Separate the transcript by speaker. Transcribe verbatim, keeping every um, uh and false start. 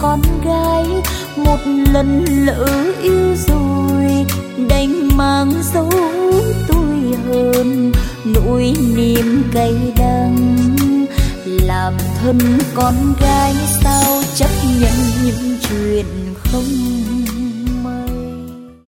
Speaker 1: con gái, một lần lỡ yêu rồi đành mang dấu tôi hơn, nỗi niềm cay đắng. Làm thân con gái sao chấp nhận những chuyện không